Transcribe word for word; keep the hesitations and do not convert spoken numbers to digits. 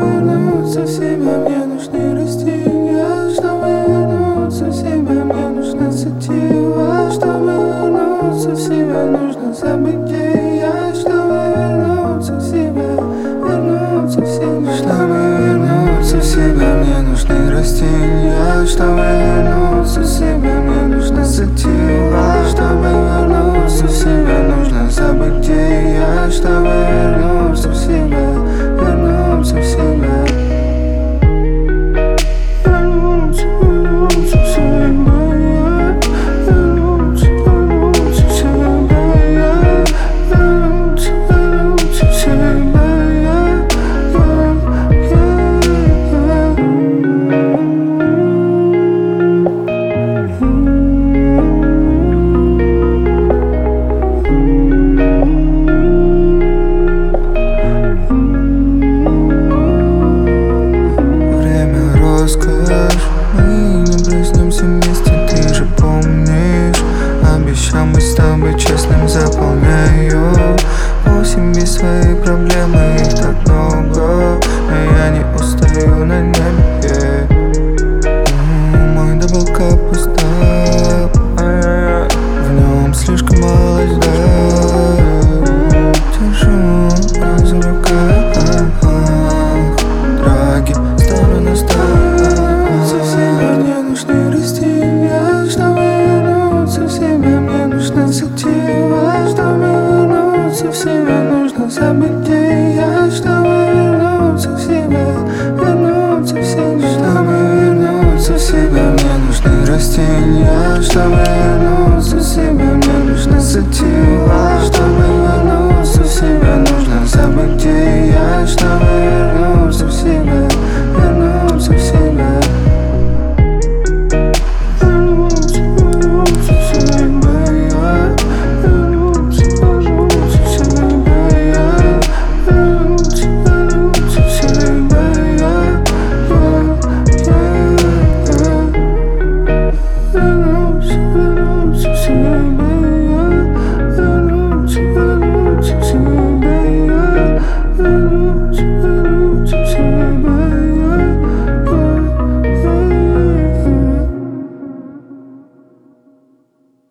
вернуться в себя, мне нужны растения. Чтобы вернуться в себя, мне нужно сатива. Чтобы вернуться в себя, нужно забытие. Чтобы вернуться в себя, вернуться в себя. Чтобы вернуться в себя, мне нужны растения. Чтобы вернуться в себя, мне нужно сатива. Чтобы вернуться в себя, нужно забытие. Чтобы вернуться в себя, вернуться в себя. Вернуться, вернуться в себя. Вернуться, вернуться в себя. Вернуться, вернуться в себя. Мы не проснемся вместе, ты же помнишь. Обещал быть с тобой честным, заполняю по себе свои проблемы, их так много, но я не устаю на небе. Мой даблкап пуста, в нем слишком мало льда. Держу раз в руках, драги ставлю на стол. Мне нужны растения. Чтобы вернуться в себя, мне нужна сатива. Чтобы вернуться в себя, нужно забытие. Чтобы вернуться в себя, вернуться в себя. Чтобы вернуться в себя, мне нужны растения. Чтобы вернуться в себя, мне нужна сатива.